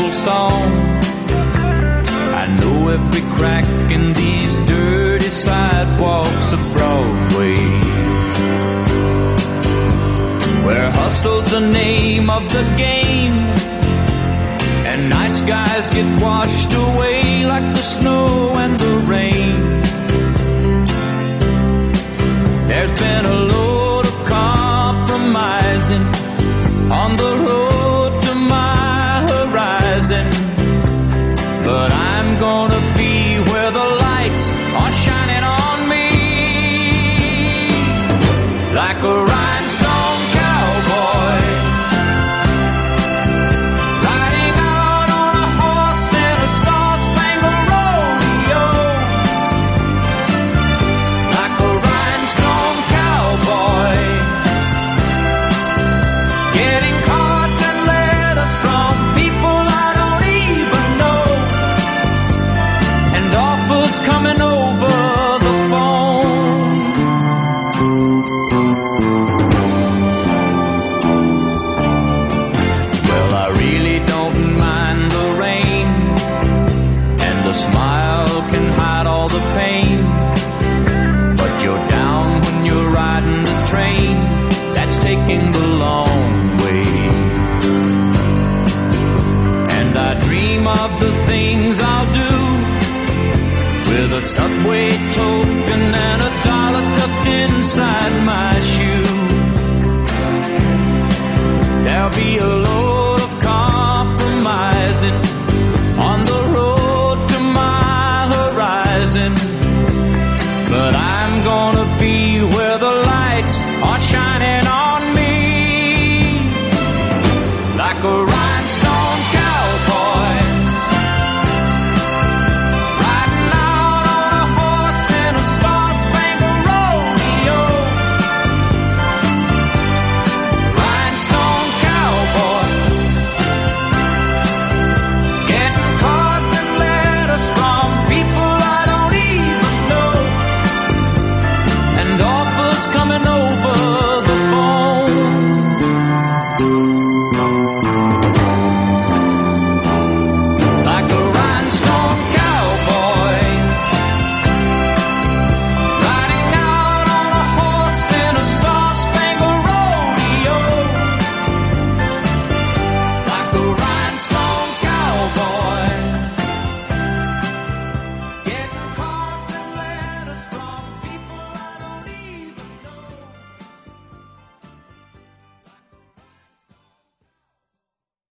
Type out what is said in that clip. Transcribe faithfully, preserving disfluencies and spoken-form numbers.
old song. I know every crack in these dirty sidewalks of Broadway, where hustle's the name of the game, and nice guys get washed away like the snow and the rain. There's been a load of compromising on the road to my horizon, but I'm gonna be where the lights are shining on me, like a rhinestone cowboy, riding out on a horse in a star-spangled rodeo, like a rhinestone cowboy, getting cards and letters from people I don't even know, and offers coming over the phone. Well, I really don't mind the rain, and the smile can hide all the pain, but you're down when you're riding the train that's taking the long way. And I dream of the things I'll do with a subway token and a dollar tucked inside my